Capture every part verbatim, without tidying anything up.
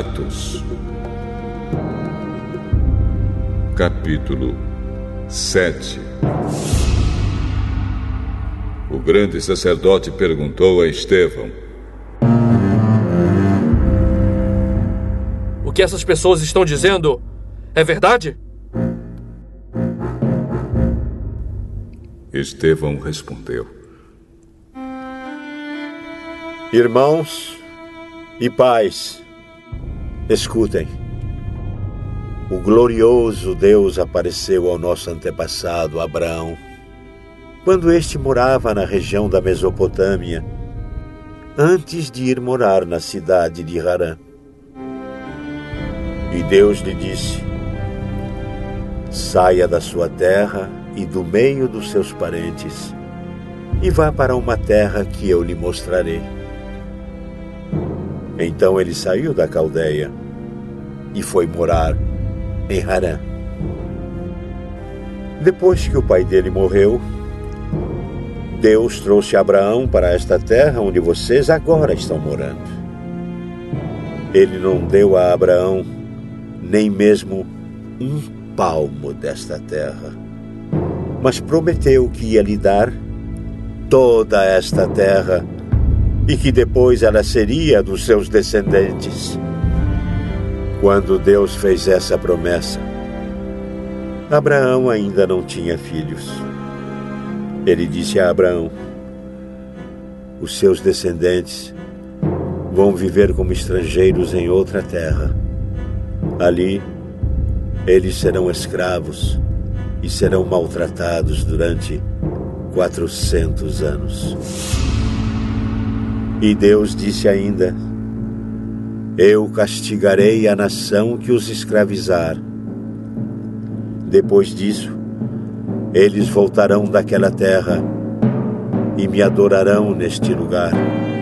Atos, capítulo sete. O grande sacerdote perguntou a Estevão: O que essas pessoas estão dizendo é verdade? Estevão respondeu: Irmãos e pais, escutem. O glorioso Deus apareceu ao nosso antepassado Abraão, quando este morava na região da Mesopotâmia, antes de ir morar na cidade de Harã. E Deus lhe disse: saia da sua terra e do meio dos seus parentes, e vá para uma terra que eu lhe mostrarei. Então ele saiu da Caldeia e foi morar em Harã. Depois que o pai dele morreu, Deus trouxe Abraão para esta terra onde vocês agora estão morando. Ele não deu a Abraão nem mesmo um palmo desta terra, mas prometeu que ia lhe dar toda esta terra e que depois ela seria dos seus descendentes. Quando Deus fez essa promessa, Abraão ainda não tinha filhos. Ele disse a Abraão: os seus descendentes vão viver como estrangeiros em outra terra. Ali, eles serão escravos e serão maltratados durante quatrocentos anos. E Deus disse ainda: eu castigarei a nação que os escravizar. Depois disso, eles voltarão daquela terra e me adorarão neste lugar.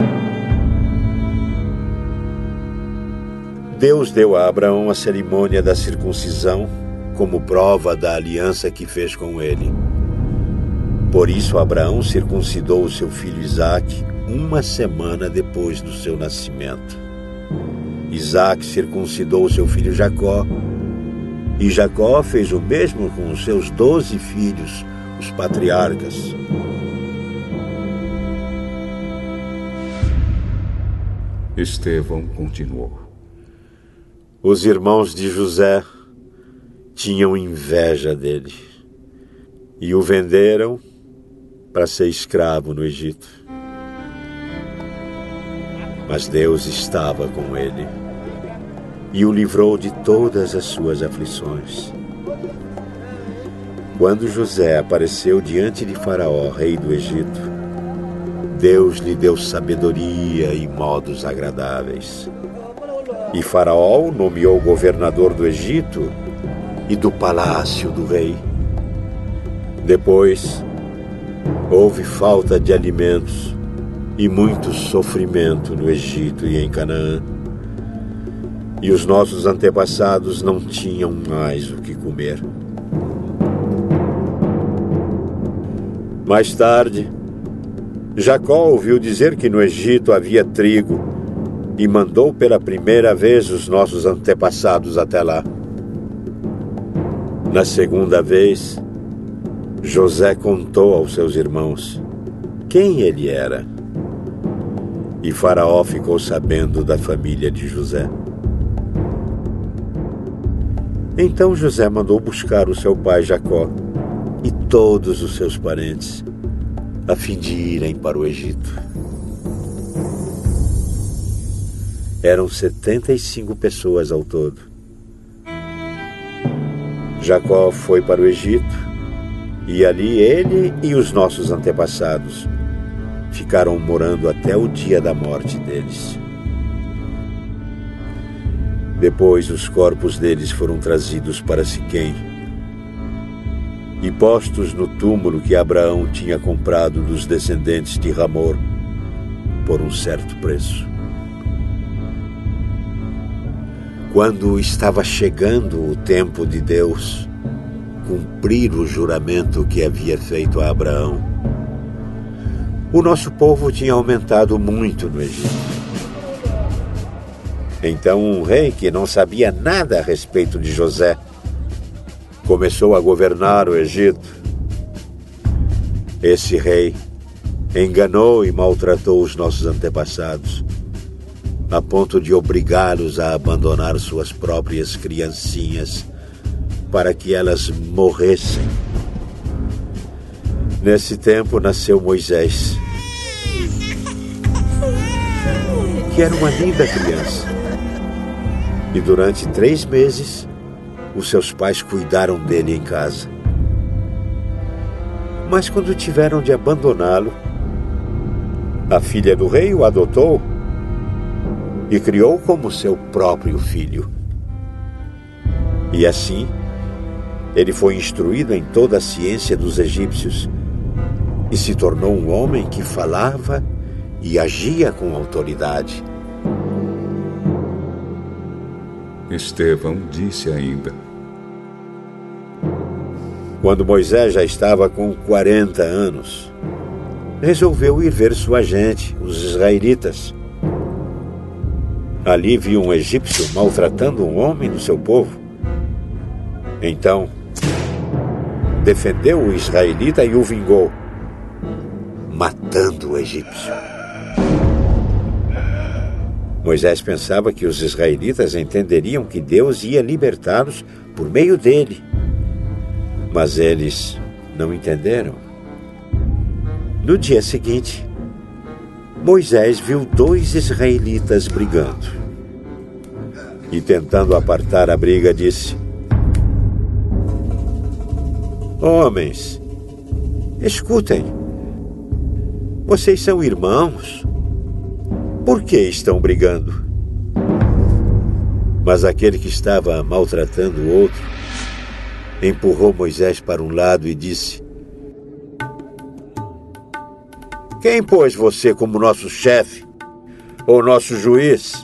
Deus deu a Abraão a cerimônia da circuncisão como prova da aliança que fez com ele. Por isso, Abraão circuncidou o seu filho Isaque uma semana depois do seu nascimento. Isaque circuncidou o seu filho Jacó, e Jacó fez o mesmo com os seus doze filhos, os patriarcas. Estevão continuou: os irmãos de José tinham inveja dele e o venderam para ser escravo no Egito. Mas Deus estava com ele e o livrou de todas as suas aflições. Quando José apareceu diante de Faraó, rei do Egito, Deus lhe deu sabedoria e modos agradáveis. E Faraó o nomeou governador do Egito e do palácio do rei. Depois, houve falta de alimentos e muito sofrimento no Egito e em Canaã. E os nossos antepassados não tinham mais o que comer. Mais tarde, Jacó ouviu dizer que no Egito havia trigo e mandou pela primeira vez os nossos antepassados até lá. Na segunda vez, José contou aos seus irmãos quem ele era. E Faraó ficou sabendo da família de José. Então José mandou buscar o seu pai Jacó e todos os seus parentes, a fim de irem para o Egito. Eram setenta e cinco pessoas ao todo. Jacó foi para o Egito, e ali ele e os nossos antepassados ficaram morando até o dia da morte deles. Depois os corpos deles foram trazidos para Siquém e postos no túmulo que Abraão tinha comprado dos descendentes de Hamor por um certo preço. Quando estava chegando o tempo de Deus cumprir o juramento que havia feito a Abraão, o nosso povo tinha aumentado muito no Egito. Então um rei que não sabia nada a respeito de José começou a governar o Egito. Esse rei enganou e maltratou os nossos antepassados, a ponto de obrigá-los a abandonar suas próprias criancinhas para que elas morressem. Nesse tempo nasceu Moisés, que era uma linda criança. E durante três meses, os seus pais cuidaram dele em casa. Mas quando tiveram de abandoná-lo, a filha do rei o adotou e criou como seu próprio filho. E assim, ele foi instruído em toda a ciência dos egípcios e se tornou um homem que falava e agia com autoridade. Estevão disse ainda: Quando Moisés já estava com quarenta anos, resolveu ir ver sua gente, os israelitas. Ali viu um egípcio maltratando um homem do seu povo. Então, defendeu o israelita e o vingou, matando o egípcio. Moisés pensava que os israelitas entenderiam que Deus ia libertá-los por meio dele. Mas eles não entenderam. No dia seguinte, Moisés viu dois israelitas brigando. E tentando apartar a briga, disse: Homens, escutem. Vocês são irmãos. Por que estão brigando? Mas aquele que estava maltratando o outro empurrou Moisés para um lado e disse: Quem pôs você como nosso chefe ou nosso juiz?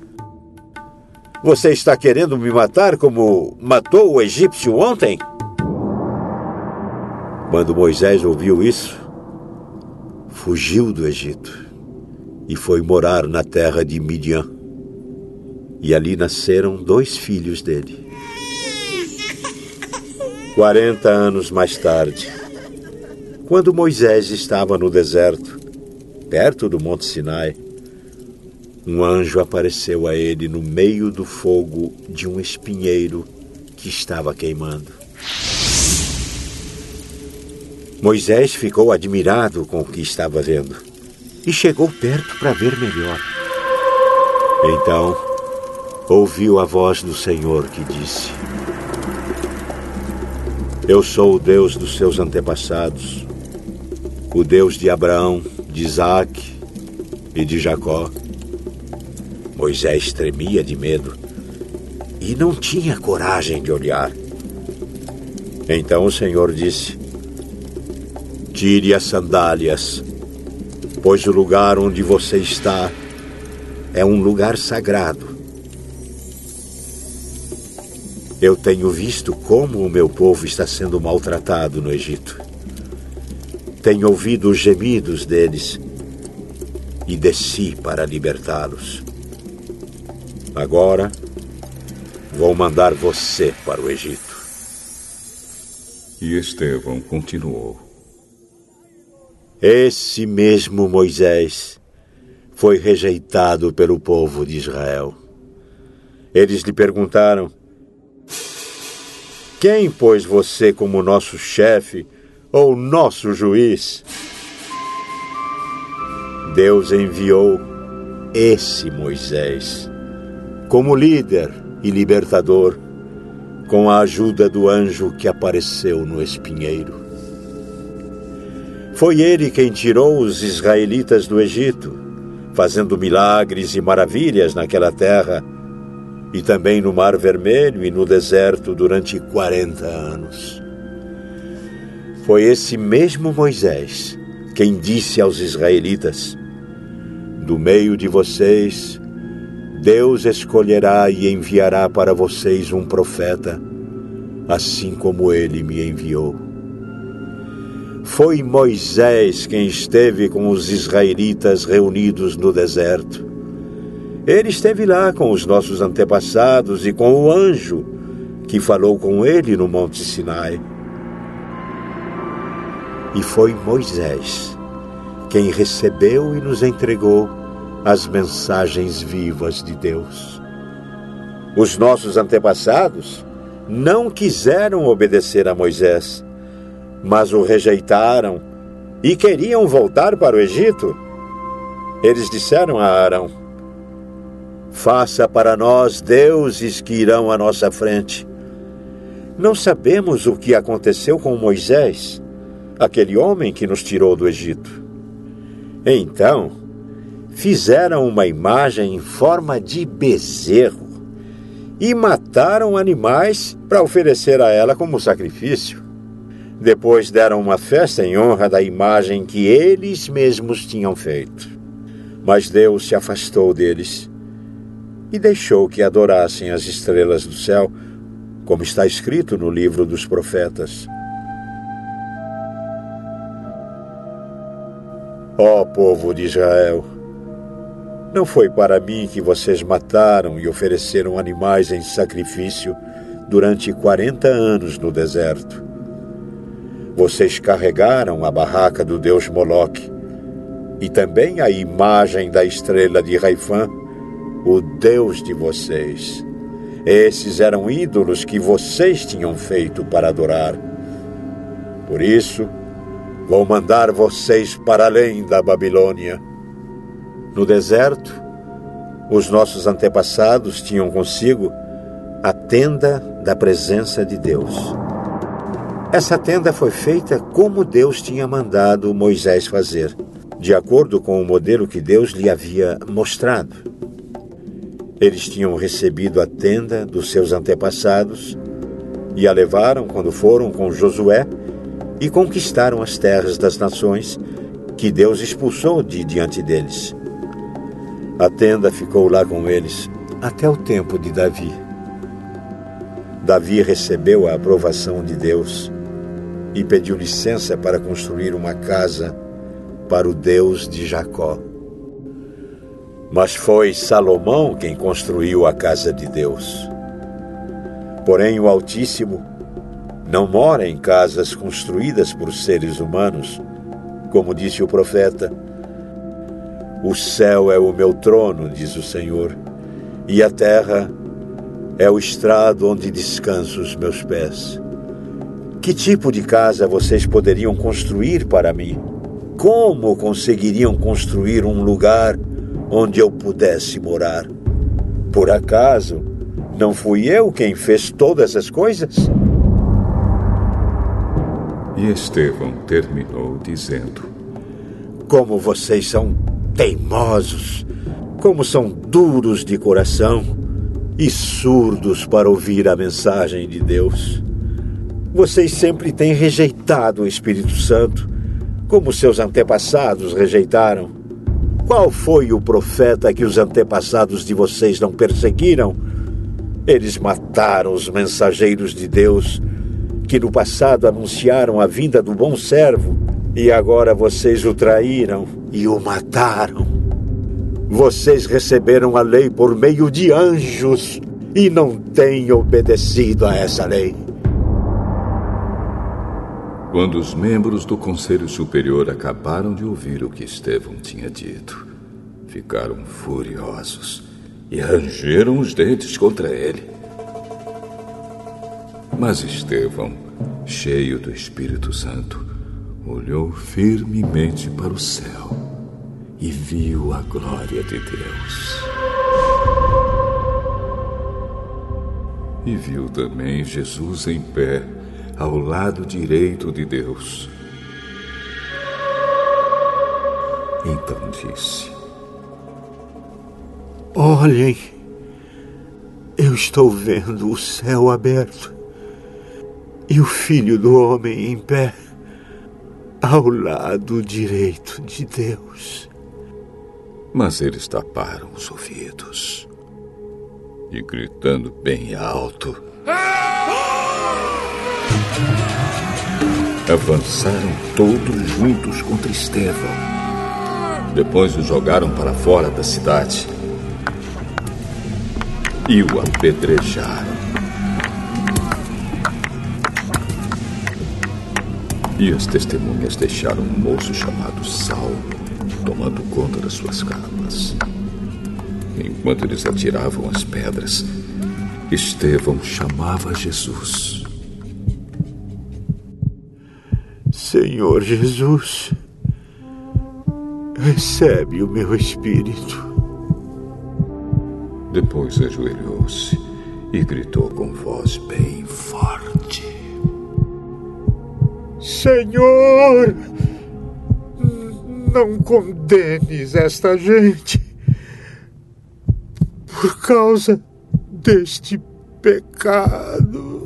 Você está querendo me matar como matou o egípcio ontem? Quando Moisés ouviu isso, fugiu do Egito e foi morar na terra de Midian. E ali nasceram dois filhos dele. Quarenta anos mais tarde, quando Moisés estava no deserto, perto do Monte Sinai, um anjo apareceu a ele no meio do fogo de um espinheiro que estava queimando. Moisés ficou admirado com o que estava vendo e chegou perto para ver melhor. Então, ouviu a voz do Senhor que disse: Eu sou o Deus dos seus antepassados, o Deus de Abraão, de Isaque e de Jacó. Moisés tremia de medo e não tinha coragem de olhar. Então o Senhor disse: Tire as sandálias, pois o lugar onde você está é um lugar sagrado. Eu tenho visto como o meu povo está sendo maltratado no Egito. Tenho ouvido os gemidos deles e desci para libertá-los. Agora, vou mandar você para o Egito. E Estevão continuou: Esse mesmo Moisés foi rejeitado pelo povo de Israel. Eles lhe perguntaram: Quem pôs você como nosso chefe ou nosso juiz? Deus enviou esse Moisés como líder e libertador, com a ajuda do anjo que apareceu no espinheiro. Foi ele quem tirou os israelitas do Egito, fazendo milagres e maravilhas naquela terra, e também no Mar Vermelho e no deserto durante quarenta anos. Foi esse mesmo Moisés quem disse aos israelitas: Do meio de vocês, Deus escolherá e enviará para vocês um profeta, assim como ele me enviou. Foi Moisés quem esteve com os israelitas reunidos no deserto. Ele esteve lá com os nossos antepassados e com o anjo que falou com ele no Monte Sinai. E foi Moisés quem recebeu e nos entregou as mensagens vivas de Deus. Os nossos antepassados não quiseram obedecer a Moisés, mas o rejeitaram e queriam voltar para o Egito. Eles disseram a Arão: faça para nós deuses que irão à nossa frente. Não sabemos o que aconteceu com Moisés, aquele homem que nos tirou do Egito. Então, fizeram uma imagem em forma de bezerro e mataram animais para oferecer a ela como sacrifício. Depois deram uma festa em honra da imagem que eles mesmos tinham feito. Mas Deus se afastou deles e deixou que adorassem as estrelas do céu, como está escrito no livro dos profetas. Ó povo de Israel, não foi para mim que vocês mataram e ofereceram animais em sacrifício durante quarenta anos no deserto. Vocês carregaram a barraca do deus Moloque e também a imagem da estrela de Raifã, o deus de vocês. Esses eram ídolos que vocês tinham feito para adorar. Por isso, vou mandar vocês para além da Babilônia. No deserto, os nossos antepassados tinham consigo a tenda da presença de Deus. Essa tenda foi feita como Deus tinha mandado Moisés fazer, de acordo com o modelo que Deus lhe havia mostrado. Eles tinham recebido a tenda dos seus antepassados e a levaram quando foram com Josué e conquistaram as terras das nações que Deus expulsou de diante deles. A tenda ficou lá com eles até o tempo de Davi. Davi recebeu a aprovação de Deus e pediu licença para construir uma casa para o Deus de Jacó. Mas foi Salomão quem construiu a casa de Deus. Porém, o Altíssimo não mora em casas construídas por seres humanos, como disse o profeta: o céu é o meu trono, diz o Senhor, e a terra é o estrado onde descanso os meus pés. Que tipo de casa vocês poderiam construir para mim? Como conseguiriam construir um lugar onde eu pudesse morar? Por acaso, não fui eu quem fez todas as coisas? E Estevão terminou dizendo: como vocês são teimosos, como são duros de coração e surdos para ouvir a mensagem de Deus. Vocês sempre têm rejeitado o Espírito Santo, como seus antepassados rejeitaram. Qual foi o profeta que os antepassados de vocês não perseguiram? Eles mataram os mensageiros de Deus, que no passado anunciaram a vinda do bom servo, e agora vocês o traíram e o mataram. Vocês receberam a lei por meio de anjos e não têm obedecido a essa lei. Quando os membros do Conselho Superior acabaram de ouvir o que Estevão tinha dito, ficaram furiosos e rangeram os dentes contra ele. Mas Estevão, cheio do Espírito Santo, olhou firmemente para o céu e viu a glória de Deus. E viu também Jesus em pé, ao lado direito de Deus. Então disse: olhem, eu estou vendo o céu aberto e o Filho do Homem em pé, ao lado direito de Deus. Mas eles taparam os ouvidos e, gritando bem alto, avançaram todos juntos contra Estevão. Depois o jogaram para fora da cidade e o apedrejaram. E as testemunhas deixaram um moço chamado Saulo tomando conta das suas capas. Enquanto eles atiravam as pedras, Estevão chamava Jesus. Senhor Jesus, recebe o meu espírito. Depois ajoelhou-se e gritou com voz bem forte: Senhor, não condenes esta gente por causa deste pecado.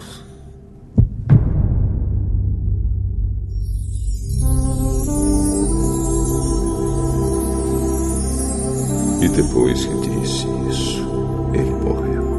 E depois que disse isso, ele morreu.